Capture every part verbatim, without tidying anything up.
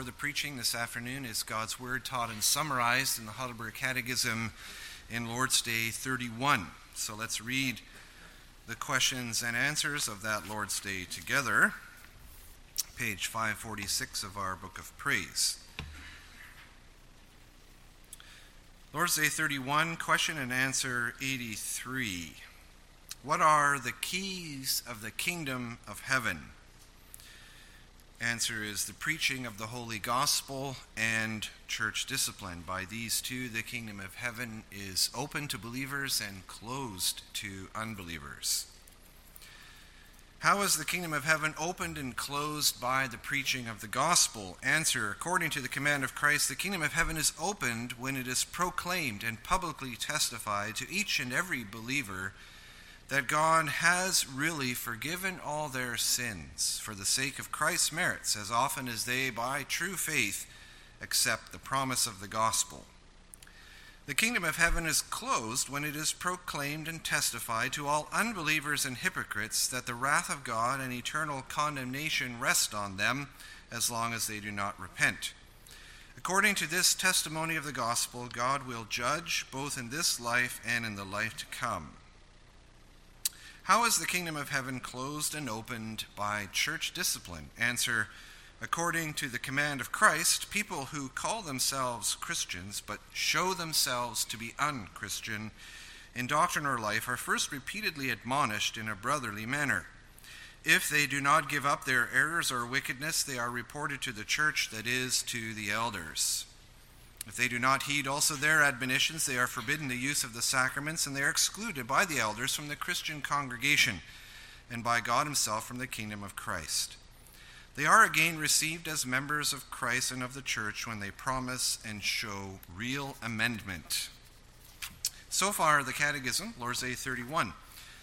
The preaching this afternoon is God's Word taught and summarized in the Heidelberg Catechism in Lord's Day thirty-one. So let's read the questions and answers of that Lord's Day together. Page five forty-six of our Book of Praise. Lord's Day thirty-one, question and answer eighty-three. What are the keys of the kingdom of heaven? Answer is the preaching of the Holy Gospel and church discipline. By these two, the kingdom of heaven is open to believers and closed to unbelievers. How is the kingdom of heaven opened and closed? By the preaching of the gospel. Answer, according to the command of Christ, the kingdom of heaven is opened when it is proclaimed and publicly testified to each and every believer that God has really forgiven all their sins for the sake of Christ's merits, as often as they, by true faith, accept the promise of the gospel. The kingdom of heaven is closed when it is proclaimed and testified to all unbelievers and hypocrites that the wrath of God and eternal condemnation rest on them as long as they do not repent. According to this testimony of the gospel, God will judge both in this life and in the life to come. How is the kingdom of heaven closed and opened? By church discipline. Answer, according to the command of Christ, people who call themselves Christians but show themselves to be unchristian in doctrine or life are first repeatedly admonished in a brotherly manner. If they do not give up their errors or wickedness, they are reported to the church, that is, to the elders. If they do not heed also their admonitions, they are forbidden the use of the sacraments, and they are excluded by the elders from the Christian congregation, and by God himself from the kingdom of Christ. They are again received as members of Christ and of the church when they promise and show real amendment. So far, the Catechism, Lord's Day thirty-one.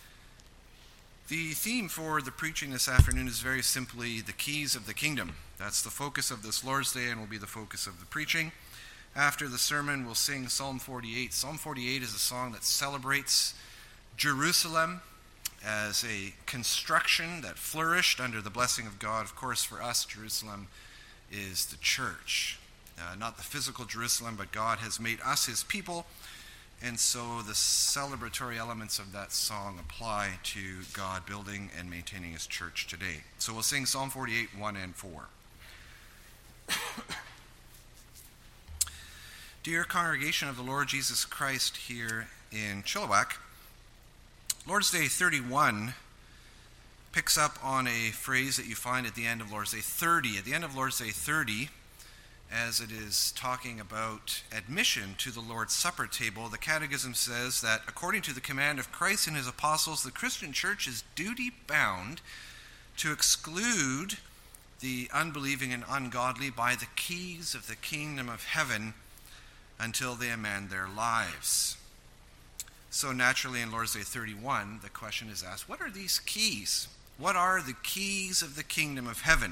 The theme for the preaching this afternoon is very simply the keys of the kingdom. That's the focus of this Lord's Day and will be the focus of the preaching. After the sermon, we'll sing Psalm forty-eight. Psalm forty-eight is a song that celebrates Jerusalem as a construction that flourished under the blessing of God. Of course, for us, Jerusalem is the church. Uh, not the physical Jerusalem, but God has made us his people. And so the celebratory elements of that song apply to God building and maintaining his church today. So we'll sing Psalm forty-eight, one and four. Dear congregation of the Lord Jesus Christ here in Chilliwack, Lord's Day thirty-one picks up on a phrase that you find at the end of Lord's Day thirty. At the end of Lord's Day thirty, as it is talking about admission to the Lord's Supper table, the Catechism says that according to the command of Christ and his apostles, the Christian church is duty-bound to exclude the unbelieving and ungodly by the keys of the kingdom of heaven until they amend their lives. So naturally in Lord's Day thirty-one, the question is asked, what are these keys? What are the keys of the kingdom of heaven?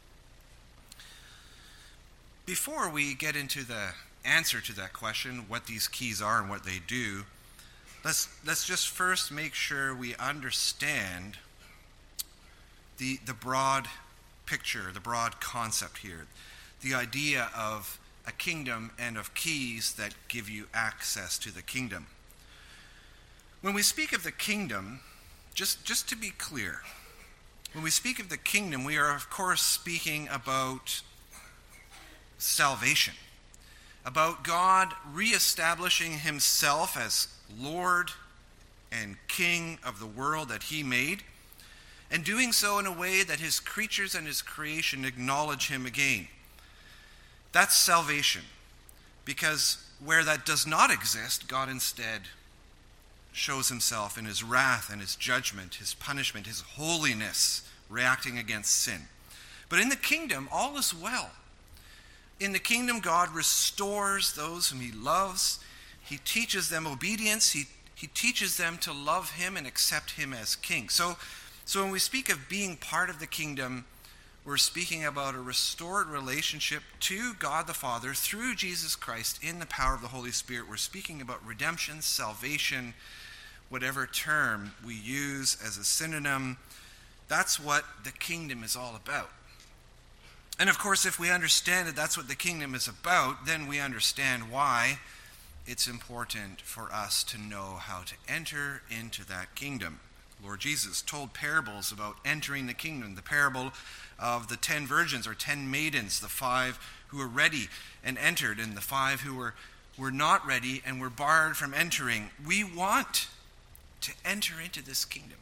Before we get into the answer to that question, what these keys are and what they do, let's let's just first make sure we understand the the broad picture, the broad concept here. The idea of a kingdom and of keys that give you access to the kingdom. When we speak of the kingdom, just, just to be clear, when we speak of the kingdom, we are of course speaking about salvation, about God reestablishing himself as Lord and King of the world that he made, and doing so in a way that his creatures and his creation acknowledge him again. That's salvation, because where that does not exist, God instead shows himself in his wrath and his judgment, his punishment, his holiness, reacting against sin. But in the kingdom, all is well. In the kingdom, God restores those whom he loves. He teaches them obedience. He, he teaches them to love him and accept him as king. So, so when we speak of being part of the kingdom, we're speaking about a restored relationship to God the Father through Jesus Christ in the power of the Holy Spirit. We're speaking about redemption, salvation, whatever term we use as a synonym. That's what the kingdom is all about. And of course, if we understand that that's what the kingdom is about, then we understand why it's important for us to know how to enter into that kingdom. Lord Jesus told parables about entering the kingdom. The parable of the ten virgins or ten maidens, the five who were ready and entered, and the five who were, were not ready and were barred from entering. We want to enter into this kingdom.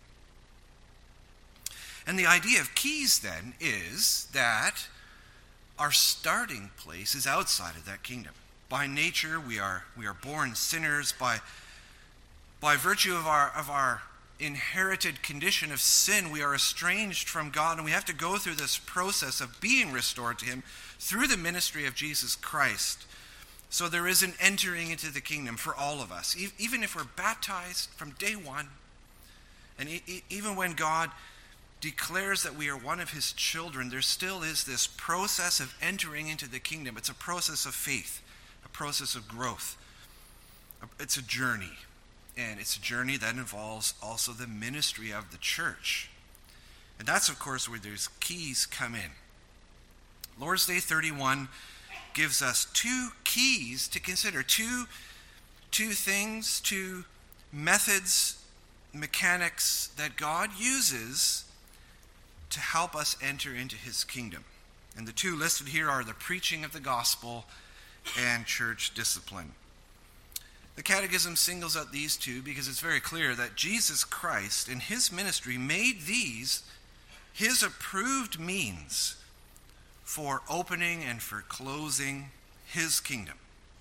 And the idea of keys then is that our starting place is outside of that kingdom. By nature, we are we are born sinners. By by virtue of our of our inherited condition of sin, we are estranged from God, and we have to go through this process of being restored to Him through the ministry of Jesus Christ. So there is an entering into the kingdom for all of us, e- even if we're baptized from day one, and e- e- even when God declares that we are one of His children, there still is this process of entering into the kingdom. It's a process of faith, a process of growth. It's a journey, and it's a journey that involves also the ministry of the church. And that's, of course, where those keys come in. Lord's Day thirty-one gives us two keys to consider, two, two things, two methods, mechanics that God uses to help us enter into His kingdom. And the two listed here are the preaching of the gospel and church discipline. The Catechism singles out these two because it's very clear that Jesus Christ in His ministry made these His approved means for opening and for closing His kingdom.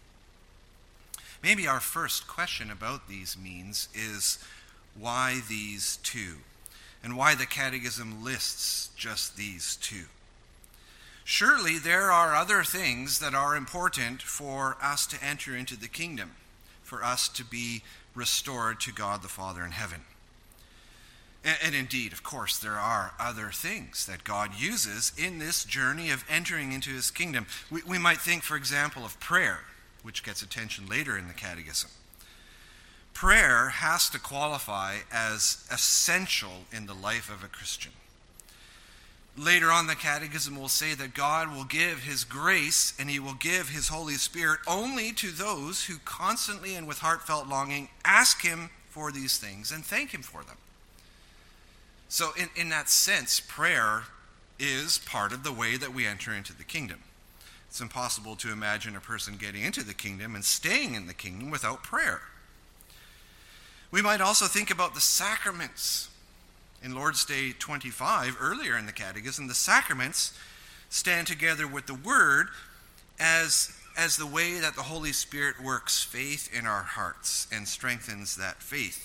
Maybe our first question about these means is why these two? And why the Catechism lists just these two. Surely there are other things that are important for us to enter into the kingdom, for us to be restored to God the Father in heaven. And, and indeed, of course, there are other things that God uses in this journey of entering into His kingdom. We, we might think, for example, of prayer, which gets attention later in the Catechism. Prayer has to qualify as essential in the life of a Christian. Later on, the Catechism will say that God will give His grace and He will give His Holy Spirit only to those who constantly and with heartfelt longing ask Him for these things and thank Him for them. So in, in that sense, prayer is part of the way that we enter into the kingdom. It's impossible to imagine a person getting into the kingdom and staying in the kingdom without prayer. We might also think about the sacraments. In Lord's Day twenty-five, earlier in the Catechism, the sacraments stand together with the Word as, as the way that the Holy Spirit works faith in our hearts and strengthens that faith.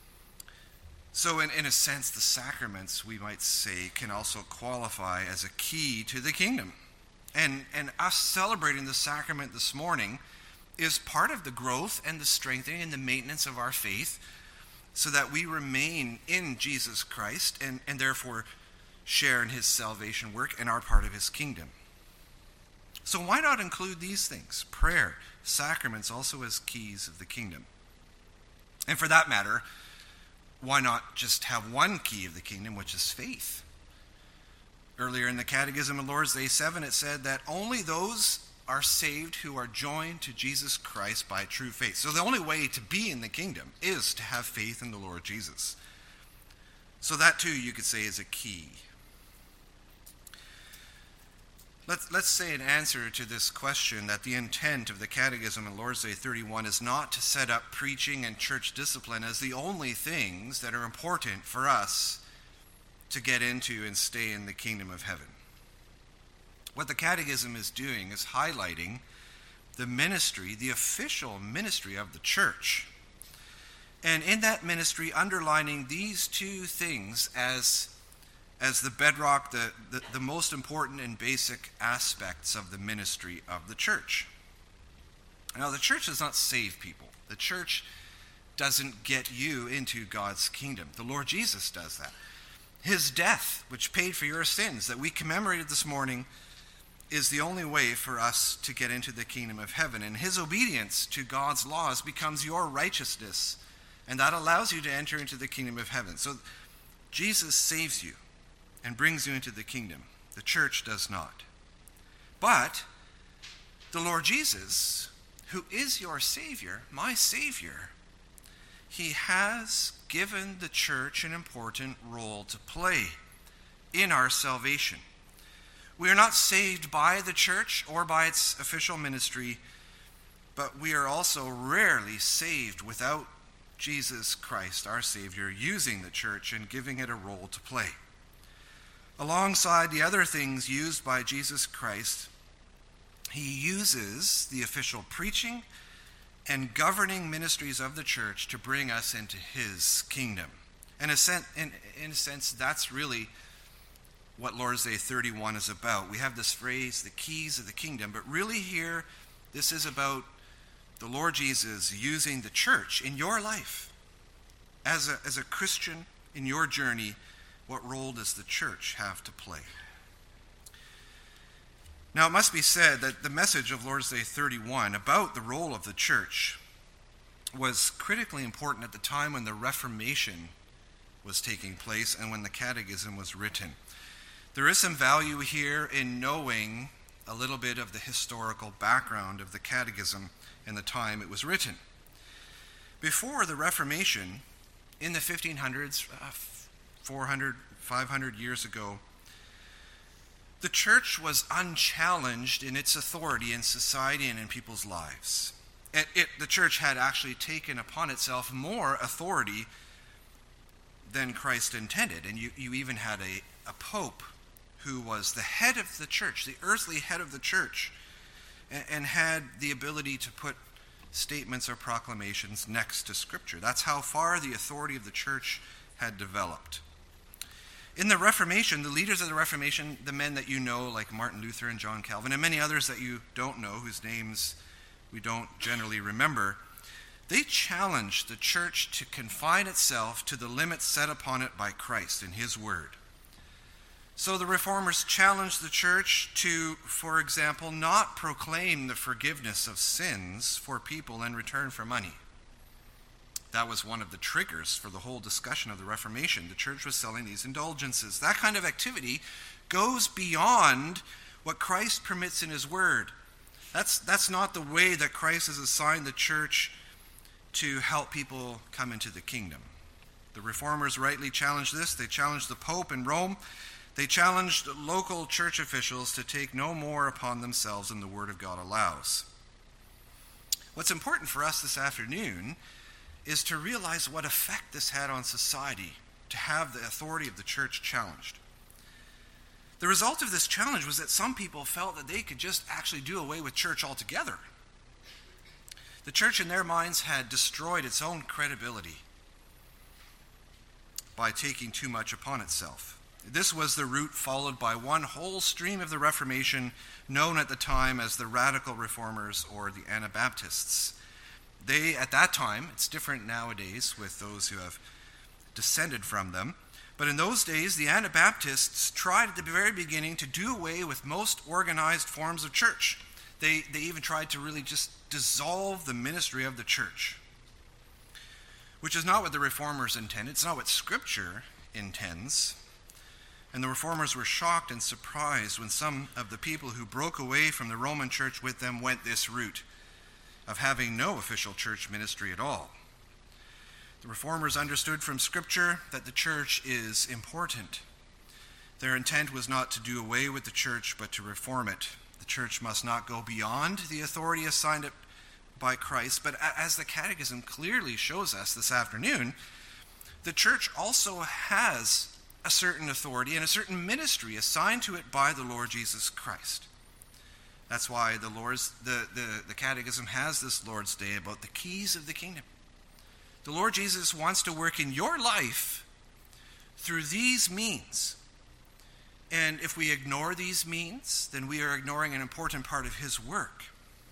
So in, in a sense, the sacraments, we might say, can also qualify as a key to the kingdom. And, and us celebrating the sacrament this morning is part of the growth and the strengthening and the maintenance of our faith so that we remain in Jesus Christ and, and therefore share in His salvation work and are part of His kingdom. So why not include these things? Prayer, sacraments also as keys of the kingdom. And for that matter, why not just have one key of the kingdom, which is faith? Earlier in the Catechism of Lord's Day seven, it said that only those are saved who are joined to Jesus Christ by true faith. So the only way to be in the kingdom is to have faith in the Lord Jesus. So that too, you could say, is a key. Let's, let's say in answer to this question that the intent of the Catechism in Lord's Day thirty-one is not to set up preaching and church discipline as the only things that are important for us to get into and stay in the kingdom of heaven. What the Catechism is doing is highlighting the ministry, the official ministry of the church. And in that ministry, underlining these two things as, as the bedrock, the, the, the most important and basic aspects of the ministry of the church. Now, the church does not save people. The church doesn't get you into God's kingdom. The Lord Jesus does that. His death, which paid for your sins, that we commemorated this morning, is the only way for us to get into the kingdom of heaven. And His obedience to God's laws becomes your righteousness, and that allows you to enter into the kingdom of heaven. So Jesus saves you and brings you into the kingdom. The church does not. But the Lord Jesus, who is your Savior, my Savior, he has given the church an important role to play in our salvation. We are not saved by the church or by its official ministry, but we are also rarely saved without Jesus Christ, our Savior, using the church and giving it a role to play. Alongside the other things used by Jesus Christ, he uses the official preaching and governing ministries of the church to bring us into his kingdom. And in, in a sense, that's really what Lord's Day thirty-one is about. We have this phrase, the keys of the kingdom, but really here, this is about the Lord Jesus using the church in your life. As a, as a Christian in your journey, what role does the church have to play? Now, it must be said that the message of Lord's Day thirty-one about the role of the church was critically important at the time when the Reformation was taking place and when the Catechism was written. There is some value here in knowing a little bit of the historical background of the Catechism and the time it was written. Before the Reformation, in the fifteen hundreds, uh, four hundred, five hundred years ago, the church was unchallenged in its authority in society and in people's lives. It, it, the church had actually taken upon itself more authority than Christ intended. And you, you even had a, a pope who was the head of the church, the earthly head of the church, and, and had the ability to put statements or proclamations next to Scripture. That's how far the authority of the church had developed. In the Reformation, the leaders of the Reformation, the men that you know, like Martin Luther and John Calvin, and many others that you don't know, whose names we don't generally remember, they challenged the church to confine itself to the limits set upon it by Christ in his word. So the Reformers challenged the church to, for example, not proclaim the forgiveness of sins for people in return for money. That was one of the triggers for the whole discussion of the Reformation. The church was selling these indulgences. That kind of activity goes beyond what Christ permits in his word. That's, that's not the way that Christ has assigned the church to help people come into the kingdom. The Reformers rightly challenged this. They challenged the Pope in Rome. They challenged local church officials to take no more upon themselves than the Word of God allows. What's important for us this afternoon is to realize what effect this had on society, to have the authority of the church challenged. The result of this challenge was that some people felt that they could just actually do away with church altogether. The church in their minds had destroyed its own credibility by taking too much upon itself. This was the route followed by one whole stream of the Reformation, known at the time as the Radical Reformers or the Anabaptists. They, at that time, it's different nowadays with those who have descended from them, but in those days, the Anabaptists tried at the very beginning to do away with most organized forms of church. They, they even tried to really just dissolve the ministry of the church, which is not what the Reformers intended. It's not what Scripture intends. And the Reformers were shocked and surprised when some of the people who broke away from the Roman church with them went this route of having no official church ministry at all. The Reformers understood from Scripture that the church is important. Their intent was not to do away with the church, but to reform it. The church must not go beyond the authority assigned it by Christ, but as the Catechism clearly shows us this afternoon, the church also has a certain authority and a certain ministry assigned to it by the Lord Jesus Christ. That's why the Lord's the, the, the Catechism has this Lord's Day about the keys of the kingdom. The Lord Jesus wants to work in your life through these means. And if we ignore these means, then we are ignoring an important part of his work.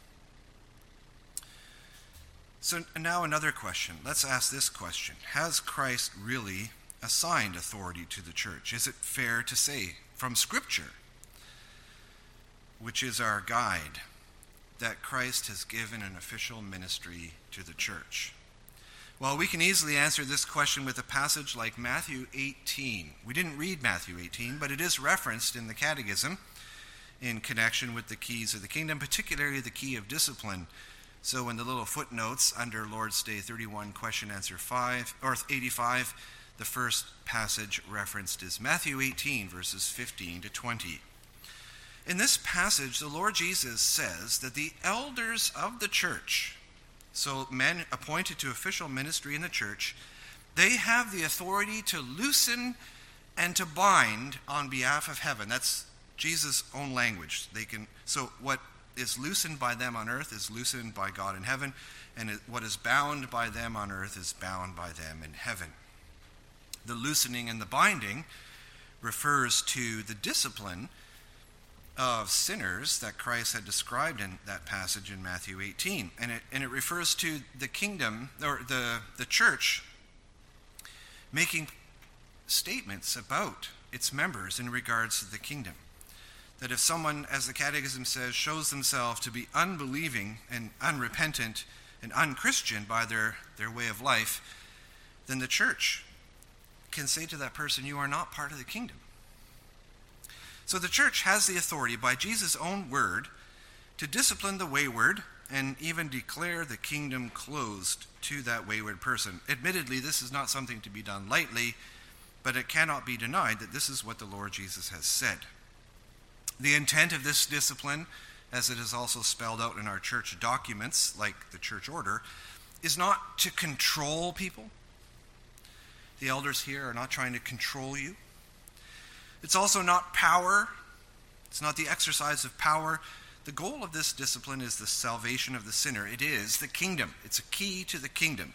So now another question. Let's ask this question. Has Christ really assigned authority to the church? Is it fair to say from Scripture, which is our guide, that Christ has given an official ministry to the church? Well, we can easily answer this question with a passage like Matthew eighteen. We didn't read Matthew eighteen, but it is referenced in the Catechism. in connection with the keys of the kingdom, particularly the key of discipline. So in the little footnotes under Lord's Day thirty-one, question answer five, or eighty-five, the first passage referenced is Matthew eighteen, verses fifteen to twenty. In this passage, the Lord Jesus says that the elders of the church, so men appointed to official ministry in the church, they have the authority to loosen and to bind on behalf of heaven. That's Jesus' own language. They can. So what is loosened by them on earth is loosened by God in heaven, and what is bound by them on earth is bound by them in heaven. The loosening and the binding refers to the discipline of sinners that Christ had described in that passage in Matthew eighteen. And it, and it refers to the kingdom, or the, the church, making statements about its members in regards to the kingdom. That if someone, as the Catechism says, shows themselves to be unbelieving and unrepentant and unchristian by their, their way of life, then the church can say to that person, you are not part of the kingdom. So the church has the authority by Jesus' own word to discipline the wayward and even declare the kingdom closed to that wayward person. Admittedly, this is not something to be done lightly, but it cannot be denied that this is what the Lord Jesus has said. The intent of this discipline, as it is also spelled out in our church documents, like the church order, is not to control people. The elders here are not trying to control you. It's also not power. It's not the exercise of power. The goal of this discipline is the salvation of the sinner. It is the kingdom. It's a key to the kingdom.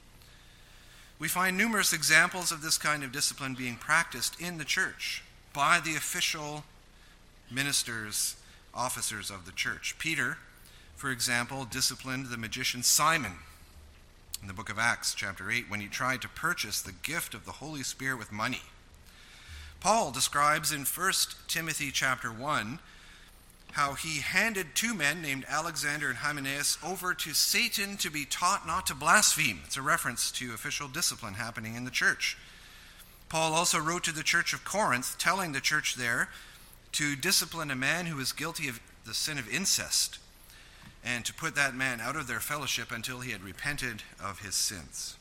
We find numerous examples of this kind of discipline being practiced in the church by the official ministers, officers of the church. Peter, for example, disciplined the magician Simon in the book of Acts, chapter eight, when he tried to purchase the gift of the Holy Spirit with money. Paul describes in First Timothy chapter one how he handed two men named Alexander and Hymenaeus over to Satan to be taught not to blaspheme. It's a reference to official discipline happening in the church. Paul also wrote to the church of Corinth, telling the church there to discipline a man who is guilty of the sin of incest, and to put that man out of their fellowship until he had repented of his sins.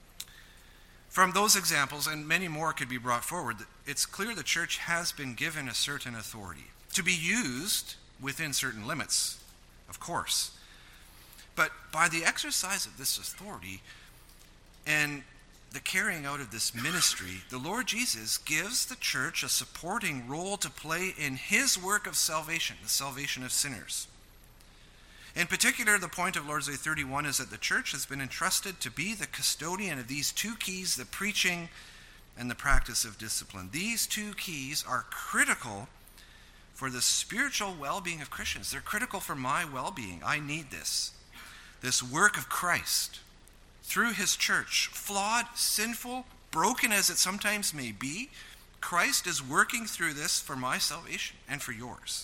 From those examples, and many more could be brought forward, it's clear the church has been given a certain authority to be used within certain limits, of course. But by the exercise of this authority and the carrying out of this ministry, the Lord Jesus gives the church a supporting role to play in his work of salvation, the salvation of sinners. In particular, the point of Lord's Day thirty-one is that the church has been entrusted to be the custodian of these two keys, the preaching and the practice of discipline. These two keys are critical for the spiritual well-being of Christians. They're critical for my well-being. I need this. This work of Christ through his church, flawed, sinful, broken as it sometimes may be, Christ is working through this for my salvation and for yours.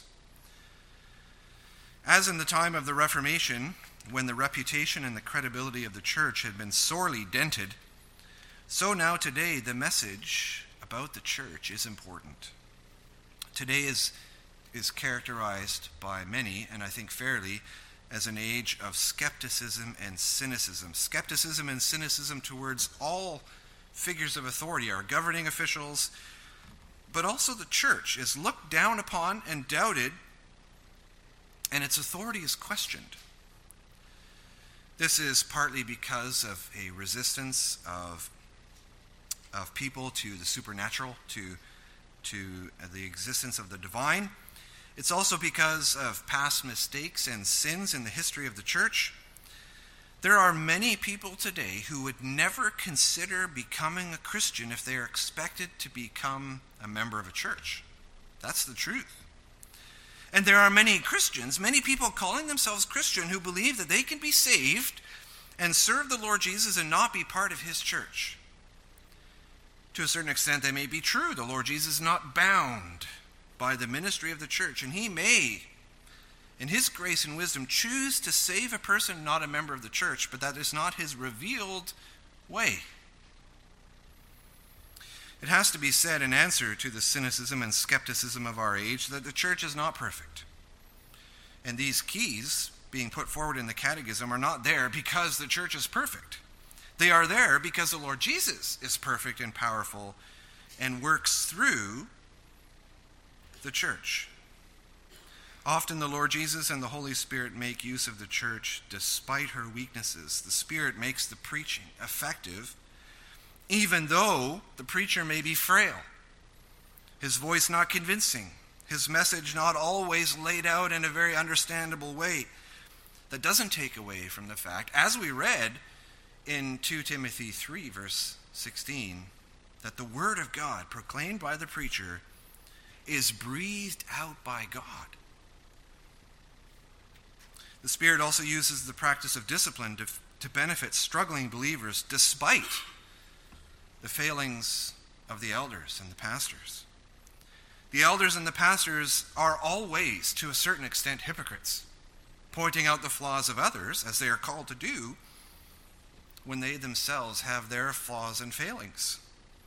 As in the time of the Reformation, when the reputation and the credibility of the church had been sorely dented, so now today the message about the church is important. Today is, is characterized by many, and I think fairly, as an age of skepticism and cynicism. Skepticism and cynicism towards all figures of authority, our governing officials, but also the church is looked down upon and doubted, and its authority is questioned. This is partly because of a resistance of, of people to the supernatural, to, to the existence of the divine. It's also because of past mistakes and sins in the history of the church. There are many people today who would never consider becoming a Christian if they are expected to become a member of a church. That's the truth. And there are many Christians, many people calling themselves Christian, who believe that they can be saved and serve the Lord Jesus and not be part of his church. To a certain extent, they may be true. The Lord Jesus is not bound by the ministry of the church, and he may, in his grace and wisdom, choose to save a person not a member of the church, but that is not his revealed way. It has to be said in answer to the cynicism and skepticism of our age that the church is not perfect. And these keys being put forward in the catechism are not there because the church is perfect. They are there because the Lord Jesus is perfect and powerful and works through the church. Often the Lord Jesus and the Holy Spirit make use of the church despite her weaknesses. The Spirit makes the preaching effective, even though the preacher may be frail, his voice not convincing, his message not always laid out in a very understandable way. That doesn't take away from the fact, as we read in Second Timothy three, verse sixteen, that the word of God proclaimed by the preacher is breathed out by God. The Spirit also uses the practice of discipline to, to benefit struggling believers despite the failings of the elders and the pastors. The elders and the pastors are always, to a certain extent, hypocrites, pointing out the flaws of others, as they are called to do, when they themselves have their flaws and failings.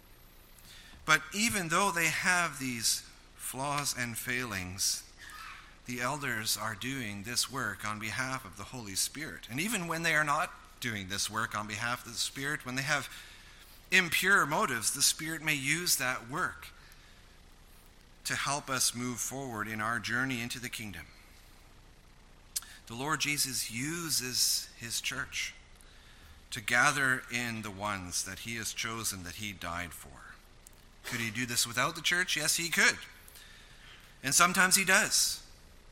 But even though they have these flaws and failings, the elders are doing this work on behalf of the Holy Spirit. And even when they are not doing this work on behalf of the Spirit, when they have impure motives, the Spirit may use that work to help us move forward in our journey into the kingdom. The Lord Jesus uses his church to gather in the ones that he has chosen, that he died for. Could he do this without the church? Yes, he could. And sometimes he does.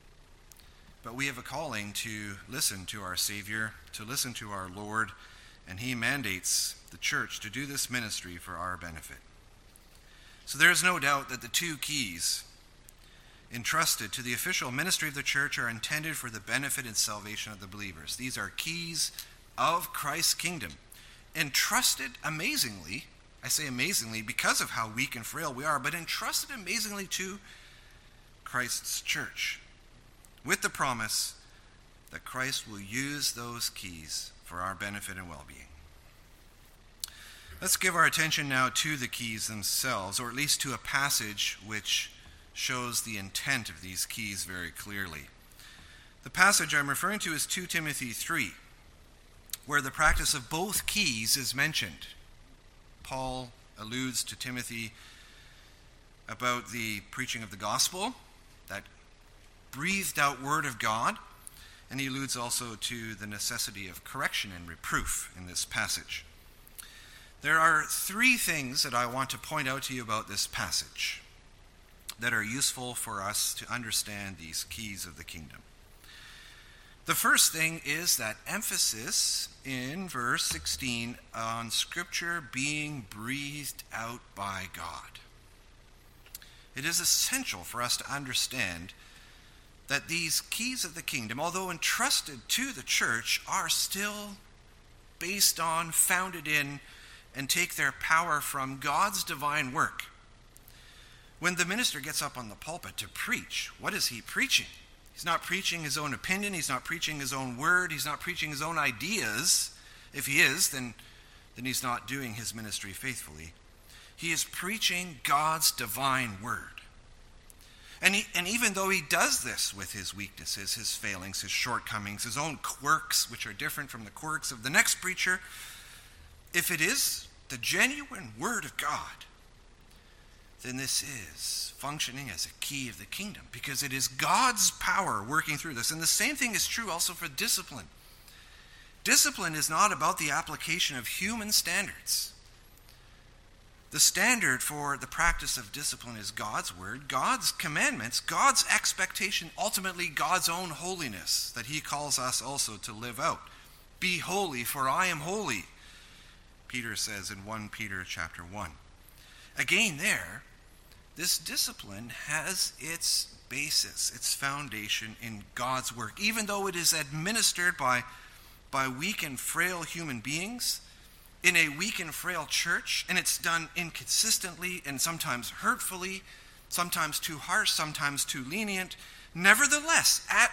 But we have a calling to listen to our Savior, to listen to our Lord, and he mandates the church to do this ministry for our benefit. So there is no doubt that the two keys entrusted to the official ministry of the church are intended for the benefit and salvation of the believers. These are keys of Christ's kingdom, entrusted amazingly, I say amazingly because of how weak and frail we are, but entrusted amazingly to Christ's church, with the promise that Christ will use those keys for our benefit and well-being. Let's give our attention now to the keys themselves, or at least to a passage which shows the intent of these keys very clearly. The passage I'm referring to is Second Timothy three, where the practice of both keys is mentioned. Paul alludes to Timothy about the preaching of the gospel, that breathed out word of God, and he alludes also to the necessity of correction and reproof in this passage. There are three things that I want to point out to you about this passage that are useful for us to understand these keys of the kingdom. The first thing is that emphasis in verse sixteen on Scripture being breathed out by God. It is essential for us to understand that these keys of the kingdom, although entrusted to the church, are still based on, founded in, and take their power from God's divine work. When the minister gets up on the pulpit to preach, what is he preaching? He's not preaching his own opinion. He's not preaching his own word. He's not preaching his own ideas. If he is, then, then he's not doing his ministry faithfully. He is preaching God's divine word. And, he, and even though he does this with his weaknesses, his failings, his shortcomings, his own quirks, which are different from the quirks of the next preacher, if it is the genuine word of God, then this is functioning as a key of the kingdom, because it is God's power working through this. And the same thing is true also for discipline. Discipline is not about the application of human standards. The standard for the practice of discipline is God's word, God's commandments, God's expectation, ultimately God's own holiness that he calls us also to live out. Be holy, for I am holy, Peter says in First Peter chapter one. Again there, this discipline has its basis, its foundation in God's work. Even though it is administered by, by weak and frail human beings, in a weak and frail church, and it's done inconsistently and sometimes hurtfully, sometimes too harsh, sometimes too lenient, nevertheless, at,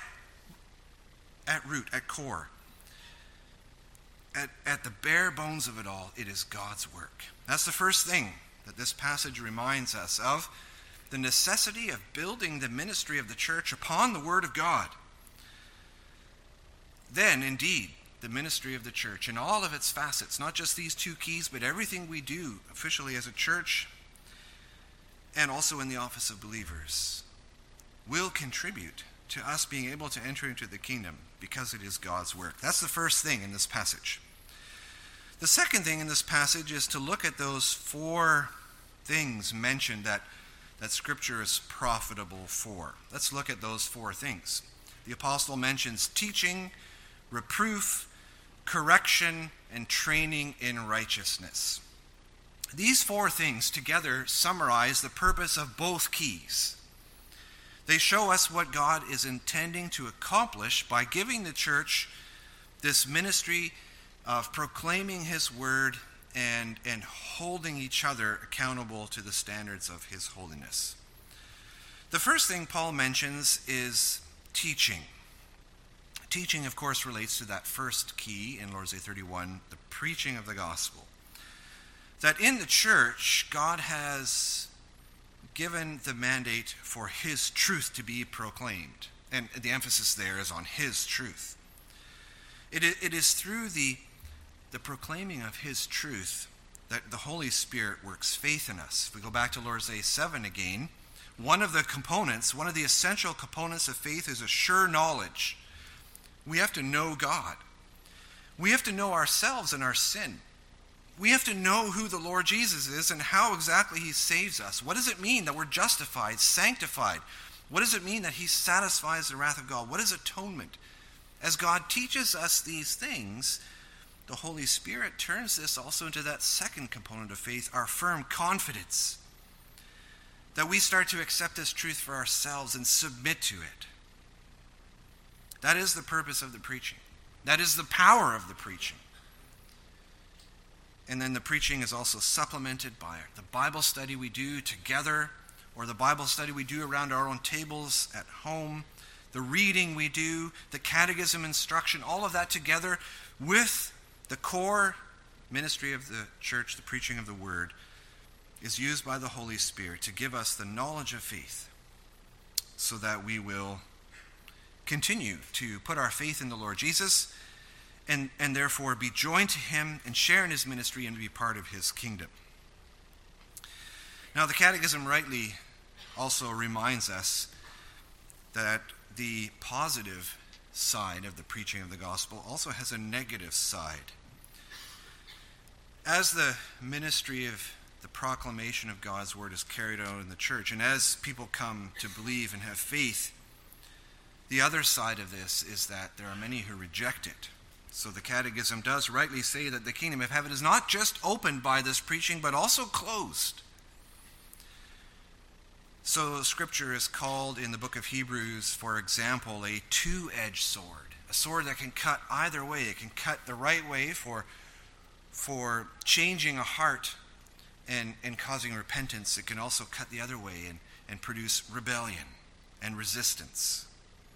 at root, at core, At, at the bare bones of it all, it is God's work. That's the first thing that this passage reminds us of the necessity of building the ministry of the church upon the Word of God. Then, indeed, the ministry of the church in all of its facets, not just these two keys, but everything we do officially as a church and also in the office of believers, will contribute to us being able to enter into the kingdom because it is God's work. That's the first thing in this passage. The second thing in this passage is to look at those four things mentioned that, that Scripture is profitable for. Let's look at those four things. The apostle mentions teaching, reproof, correction, and training in righteousness. These four things together summarize the purpose of both keys. They show us what God is intending to accomplish by giving the church this ministry of proclaiming his word and, and holding each other accountable to the standards of his holiness. The first thing Paul mentions is teaching. Teaching, of course, relates to that first key in Lord's Day thirty-one, the preaching of the gospel. That in the church, God has given the mandate for his truth to be proclaimed. And the emphasis there is on his truth. It, it is through the, the proclaiming of his truth that the Holy Spirit works faith in us. If we go back to Lord's Day seven again, one of the components, one of the essential components of faith is a sure knowledge. We have to know God. We have to know ourselves and our sin. We have to know who the Lord Jesus is and how exactly he saves us. What does it mean that we're justified, sanctified? What does it mean that he satisfies the wrath of God? What is atonement? As God teaches us these things, the Holy Spirit turns this also into that second component of faith, our firm confidence. That we start to accept this truth for ourselves and submit to it. That is the purpose of the preaching. That is the power of the preaching. And then the preaching is also supplemented by the Bible study we do together, or the Bible study we do around our own tables at home, the reading we do, the catechism instruction, all of that together with the core ministry of the church, the preaching of the word, is used by the Holy Spirit to give us the knowledge of faith so that we will continue to put our faith in the Lord Jesus and, and therefore be joined to him and share in his ministry and to be part of his kingdom. Now, the Catechism rightly also reminds us that the positive side of the preaching of the gospel also has a negative side. As the ministry of the proclamation of God's word is carried out in the church, and as people come to believe and have faith, the other side of this is that there are many who reject it. So the Catechism does rightly say that the kingdom of heaven is not just opened by this preaching, but also closed. So Scripture is called in the book of Hebrews, for example, a two-edged sword. A sword that can cut either way. It can cut the right way for, for changing a heart and, and causing repentance. It can also cut the other way and, and produce rebellion and resistance.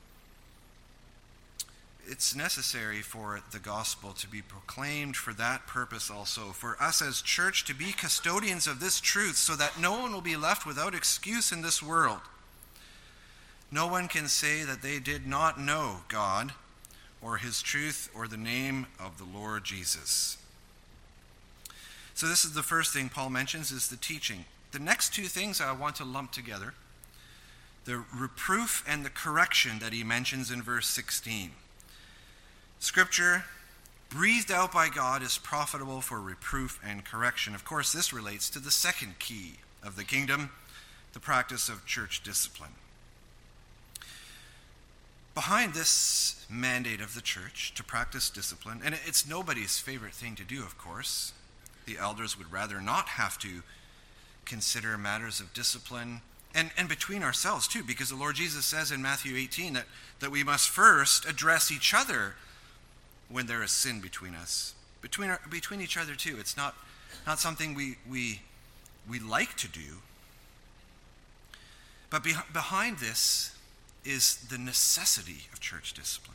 It's necessary for the gospel to be proclaimed for that purpose also, for us as church to be custodians of this truth so that no one will be left without excuse in this world. No one can say that they did not know God or his truth or the name of the Lord Jesus. So this is the first thing Paul mentions, is the teaching. The next two things I want to lump together, the reproof and the correction that he mentions in verse sixteen. Scripture, breathed out by God, is profitable for reproof and correction. Of course, this relates to the second key of the kingdom, the practice of church discipline. Behind this mandate of the church to practice discipline, and it's nobody's favorite thing to do, of course. The elders would rather not have to consider matters of discipline, and, and between ourselves too, because the Lord Jesus says in Matthew eighteen that, that we must first address each other when there is sin between us, between our, between each other too. It's not not something we we we like to do. But be, behind this is the necessity of church discipline,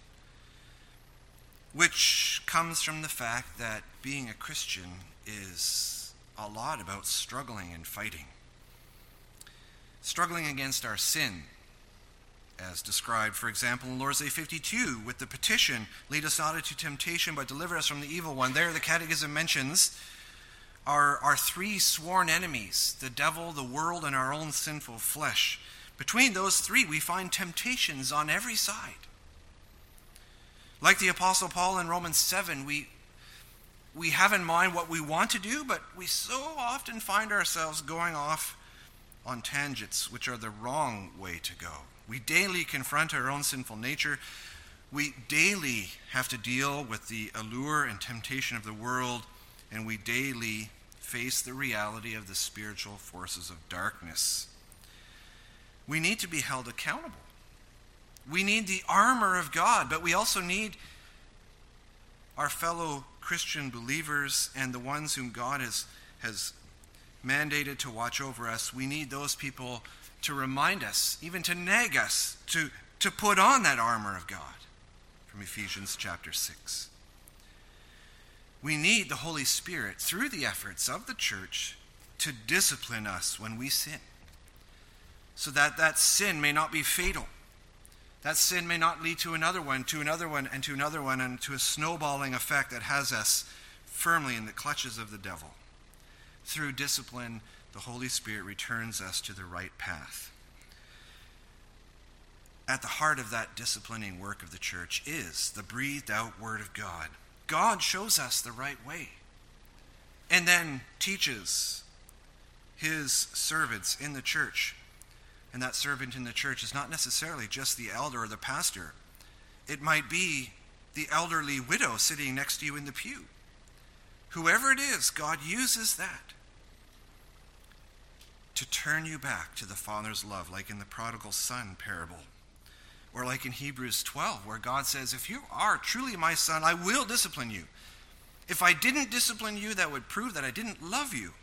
which comes from the fact that being a Christian is a lot about struggling and fighting. Struggling against our sin, as described, for example, in Lord's Day fifty-two, with the petition, lead us not into temptation, but deliver us from the evil one. There the Catechism mentions our, our three sworn enemies, the devil, the world, and our own sinful flesh. Between those three, we find temptations on every side. Like the Apostle Paul in Romans seven, we, we have in mind what we want to do, but we so often find ourselves going off on tangents, which are the wrong way to go. We daily confront our own sinful nature. We daily have to deal with the allure and temptation of the world, and we daily face the reality of the spiritual forces of darkness. We need to be held accountable. We need the armor of God, but we also need our fellow Christian believers and the ones whom God has, has mandated to watch over us. We need those people to remind us, even to nag us, to, to put on that armor of God, from Ephesians chapter six. We need the Holy Spirit, through the efforts of the church, to discipline us when we sin, so that that sin may not be fatal. That sin may not lead to another one, to another one, and to another one, and to a snowballing effect that has us firmly in the clutches of the devil. Through discipline, the Holy Spirit returns us to the right path. At the heart of that disciplining work of the church is the breathed out Word of God. God shows us the right way and then teaches his servants in the church. And that servant in the church is not necessarily just the elder or the pastor. It might be the elderly widow sitting next to you in the pew. Whoever it is, God uses that to turn you back to the Father's love, like in the prodigal son parable. Or like in Hebrews twelve, where God says, if you are truly my son, I will discipline you. If I didn't discipline you, that would prove that I didn't love you.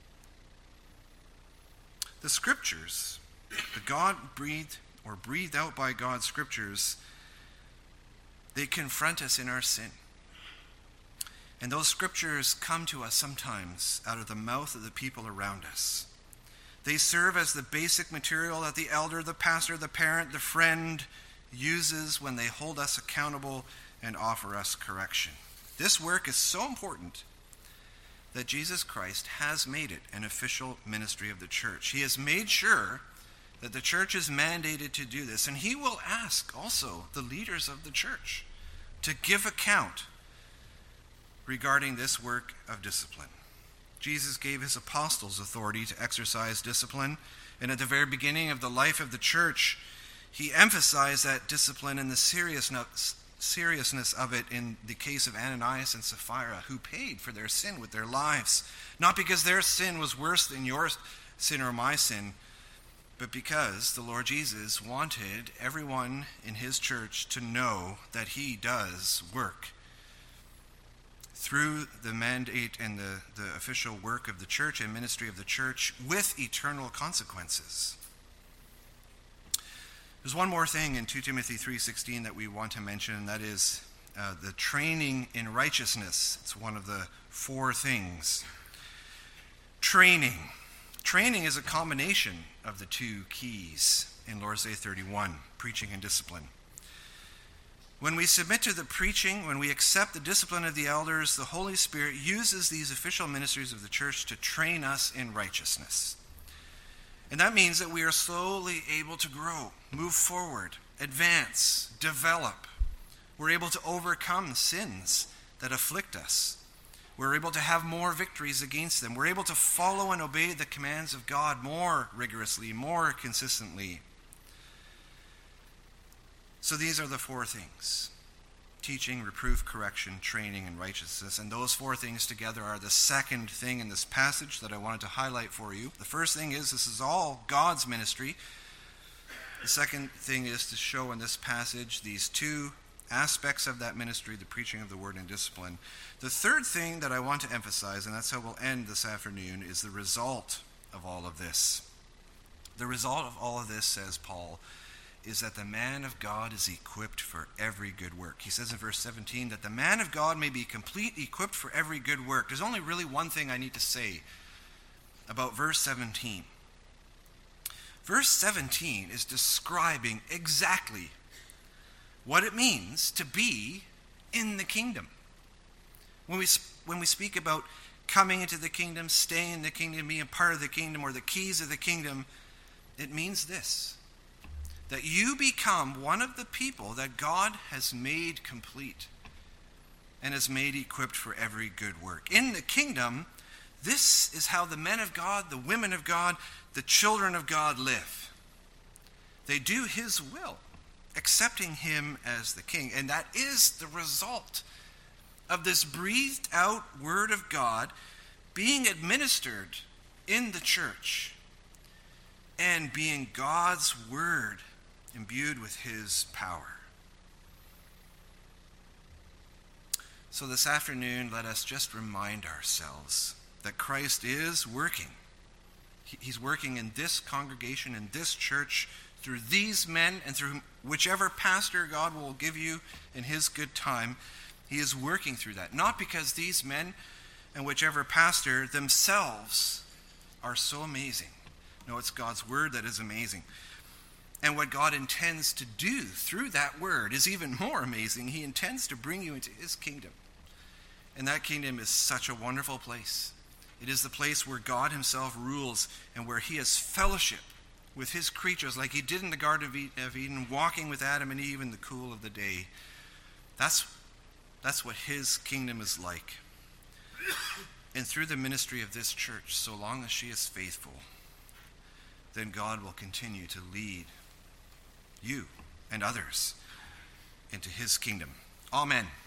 The scriptures, the God-breathed or breathed out by God scriptures, they confront us in our sin. And those scriptures come to us sometimes out of the mouth of the people around us. They serve as the basic material that the elder, the pastor, the parent, the friend uses when they hold us accountable and offer us correction. This work is so important that Jesus Christ has made it an official ministry of the church. He has made sure that the church is mandated to do this, and he will ask also the leaders of the church to give account regarding this work of discipline. Jesus gave his apostles authority to exercise discipline, and at the very beginning of the life of the church, he emphasized that discipline and the seriousness, seriousness of it in the case of Ananias and Sapphira, who paid for their sin with their lives, not because their sin was worse than your sin or my sin, but because the Lord Jesus wanted everyone in his church to know that he does work through the mandate and the, the official work of the church and ministry of the church with eternal consequences. There's one more thing in Second Timothy three sixteen that we want to mention, and that is uh, the training in righteousness. It's one of the four things. Training. Training is a combination of the two keys in Lord's Day thirty-one, preaching and discipline. When we submit to the preaching, when we accept the discipline of the elders, the Holy Spirit uses these official ministries of the church to train us in righteousness. And that means that we are slowly able to grow, move forward, advance, develop. We're able to overcome sins that afflict us. We're able to have more victories against them. We're able to follow and obey the commands of God more rigorously, more consistently. So these are the four things: teaching, reproof, correction, training, and righteousness. And those four things together are the second thing in this passage that I wanted to highlight for you. The first thing is this is all God's ministry. The second thing is to show in this passage these two aspects of that ministry, the preaching of the word and discipline. The third thing that I want to emphasize, and that's how we'll end this afternoon, is the result of all of this. The result of all of this, says Paul, is that the man of God is equipped for every good work. He says in verse seventeen that the man of God may be complete, equipped for every good work. There's only really one thing I need to say about verse seventeen. Verse seventeen is describing exactly what it means to be in the kingdom. When we, when we speak about coming into the kingdom, staying in the kingdom, being a part of the kingdom, or the keys of the kingdom, it means this: that you become one of the people that God has made complete and has made equipped for every good work. In the kingdom, this is how the men of God, the women of God, the children of God live. They do his will, accepting him as the king. And that is the result of this breathed out word of God being administered in the church and being God's word imbued with his power. So this afternoon, let us just remind ourselves that Christ is working. He's working in this congregation, in this church, through these men, and through whichever pastor God will give you in his good time. He is working through that. Not because these men and whichever pastor themselves are so amazing. No, it's God's word that is amazing. And what God intends to do through that word is even more amazing. He intends to bring you into his kingdom. And that kingdom is such a wonderful place. It is the place where God himself rules and where he has fellowship with his creatures like he did in the Garden of Eden, walking with Adam and Eve in the cool of the day. That's, that's what his kingdom is like. And through the ministry of this church, so long as she is faithful, then God will continue to lead you and others into his kingdom. Amen.